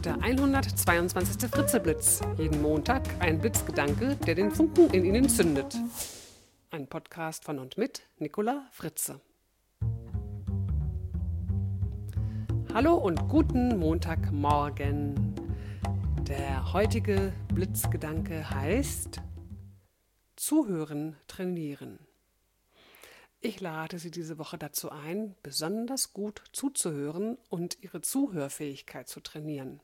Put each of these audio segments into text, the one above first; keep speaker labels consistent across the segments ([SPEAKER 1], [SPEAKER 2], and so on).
[SPEAKER 1] der 122. Fritzeblitz. Jeden Montag ein Blitzgedanke, der den Funken in Ihnen zündet. Ein Podcast von und mit Nicola Fritze. Hallo und guten Montagmorgen. Der heutige Blitzgedanke heißt Zuhören trainieren. Ich lade Sie diese Woche dazu ein, besonders gut zuzuhören und Ihre Zuhörfähigkeit zu trainieren.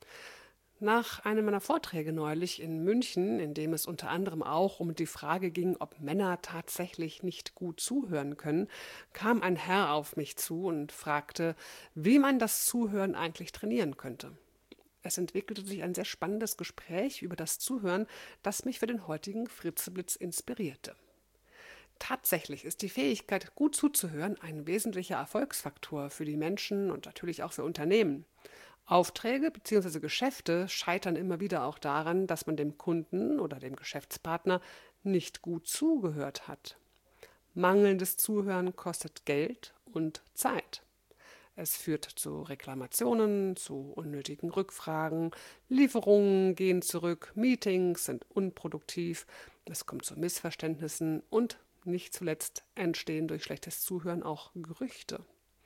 [SPEAKER 1] Nach einem meiner Vorträge neulich in München, in dem es unter anderem auch um die Frage ging, ob Männer tatsächlich nicht gut zuhören können, kam ein Herr auf mich zu und fragte, wie man das Zuhören eigentlich trainieren könnte. Es entwickelte sich ein sehr spannendes Gespräch über das Zuhören, das mich für den heutigen Fritzeblitz inspirierte. Tatsächlich ist die Fähigkeit, gut zuzuhören, ein wesentlicher Erfolgsfaktor für die Menschen und natürlich auch für Unternehmen. Aufträge bzw. Geschäfte scheitern immer wieder auch daran, dass man dem Kunden oder dem Geschäftspartner nicht gut zugehört hat. Mangelndes Zuhören kostet Geld und Zeit. Es führt zu Reklamationen, zu unnötigen Rückfragen, Lieferungen gehen zurück, Meetings sind unproduktiv, es kommt zu Missverständnissen und nicht zuletzt entstehen durch schlechtes Zuhören auch Gerüchte.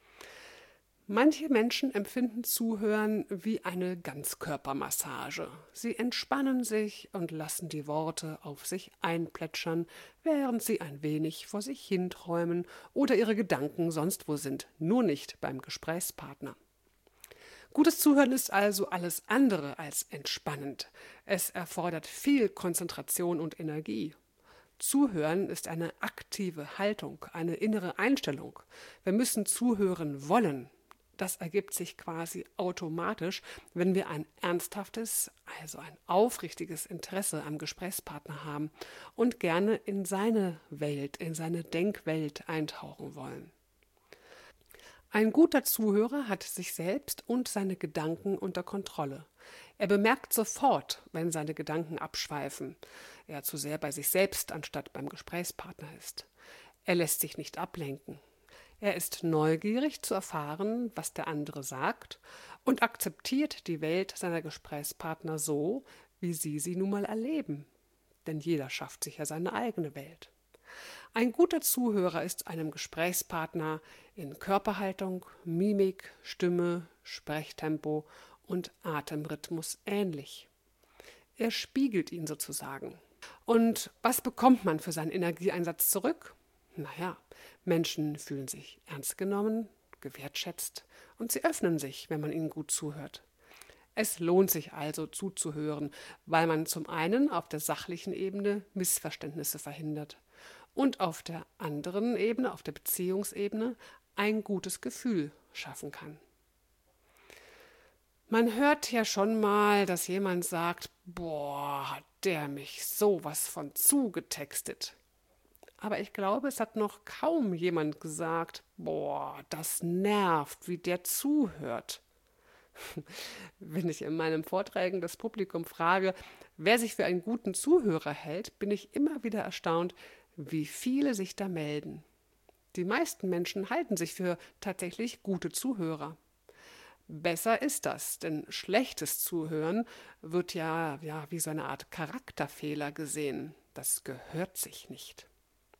[SPEAKER 1] Manche Menschen empfinden Zuhören wie eine Ganzkörpermassage. Sie entspannen sich und lassen die Worte auf sich einplätschern, während sie ein wenig vor sich hinträumen oder ihre Gedanken sonst wo sind, nur nicht beim Gesprächspartner. Gutes Zuhören ist also alles andere als entspannend. Es erfordert viel Konzentration und Energie. Zuhören ist eine aktive Haltung, eine innere Einstellung. Wir müssen zuhören wollen. Das ergibt sich quasi automatisch, wenn wir ein ernsthaftes, also ein aufrichtiges Interesse am Gesprächspartner haben und gerne in seine Welt, in seine Denkwelt eintauchen wollen. Ein guter Zuhörer hat sich selbst und seine Gedanken unter Kontrolle. Er bemerkt sofort, wenn seine Gedanken abschweifen, er zu sehr bei sich selbst anstatt beim Gesprächspartner ist. Er lässt sich nicht ablenken. Er ist neugierig zu erfahren, was der andere sagt und akzeptiert die Welt seiner Gesprächspartner so, wie sie nun mal erleben. Denn jeder schafft sich ja seine eigene Welt. Ein guter Zuhörer ist einem Gesprächspartner in Körperhaltung, Mimik, Stimme, Sprechtempo und Atemrhythmus ähnlich. Er spiegelt ihn sozusagen. Und was bekommt man für seinen Energieeinsatz zurück? Naja, Menschen fühlen sich ernst genommen, gewertschätzt und sie öffnen sich, wenn man ihnen gut zuhört. Es lohnt sich also zuzuhören, weil man zum einen auf der sachlichen Ebene Missverständnisse verhindert und auf der anderen Ebene, auf der Beziehungsebene, ein gutes Gefühl schaffen kann. Man hört ja schon mal, dass jemand sagt, boah, hat der mich sowas von zugetextet. Aber ich glaube, es hat noch kaum jemand gesagt, boah, das nervt, wie der zuhört. Wenn ich in meinen Vorträgen das Publikum frage, wer sich für einen guten Zuhörer hält, bin ich immer wieder erstaunt, wie viele sich da melden. Die meisten Menschen halten sich für tatsächlich gute Zuhörer. Besser ist das, denn schlechtes Zuhören wird ja wie so eine Art Charakterfehler gesehen. Das gehört sich nicht.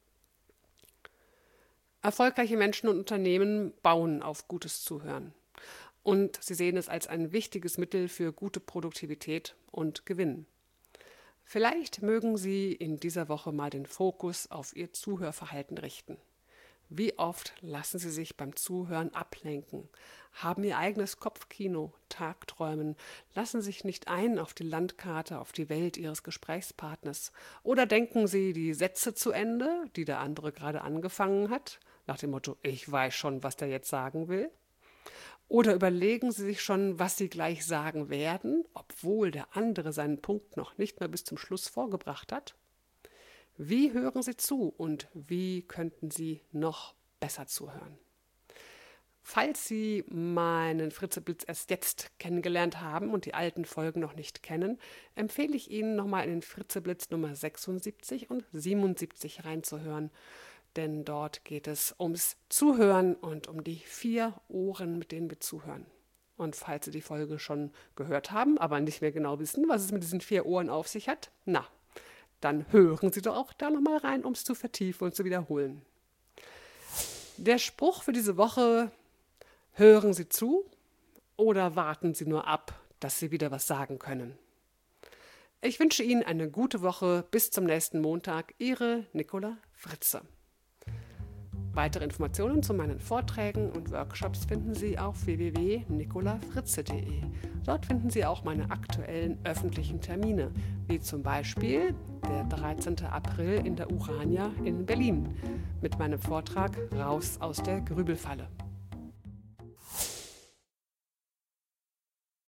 [SPEAKER 1] Erfolgreiche Menschen und Unternehmen bauen auf gutes Zuhören. Und sie sehen es als ein wichtiges Mittel für gute Produktivität und Gewinn. Vielleicht mögen Sie in dieser Woche mal den Fokus auf Ihr Zuhörverhalten richten. Wie oft lassen Sie sich beim Zuhören ablenken, haben Ihr eigenes Kopfkino, Tagträumen, lassen sich nicht ein auf die Landkarte, auf die Welt Ihres Gesprächspartners oder denken Sie die Sätze zu Ende, die der andere gerade angefangen hat, nach dem Motto, ich weiß schon, was der jetzt sagen will? Oder überlegen Sie sich schon, was Sie gleich sagen werden, obwohl der andere seinen Punkt noch nicht mal bis zum Schluss vorgebracht hat? Wie hören Sie zu und wie könnten Sie noch besser zuhören? Falls Sie meinen Fritzeblitz erst jetzt kennengelernt haben und die alten Folgen noch nicht kennen, empfehle ich Ihnen nochmal in den Fritzeblitz Nummer 76 und 77 reinzuhören. Denn dort geht es ums Zuhören und um die 4 Ohren, mit denen wir zuhören. Und falls Sie die Folge schon gehört haben, aber nicht mehr genau wissen, was es mit diesen 4 Ohren auf sich hat, dann hören Sie doch auch da nochmal rein, um es zu vertiefen und zu wiederholen. Der Spruch für diese Woche: Hören Sie zu oder warten Sie nur ab, dass Sie wieder was sagen können. Ich wünsche Ihnen eine gute Woche. Bis zum nächsten Montag. Ihre Nicola Fritze. Weitere Informationen zu meinen Vorträgen und Workshops finden Sie auf www.nicolafritze.de. Dort finden Sie auch meine aktuellen öffentlichen Termine, wie zum Beispiel der 13. April in der Urania in Berlin mit meinem Vortrag Raus aus der Grübelfalle.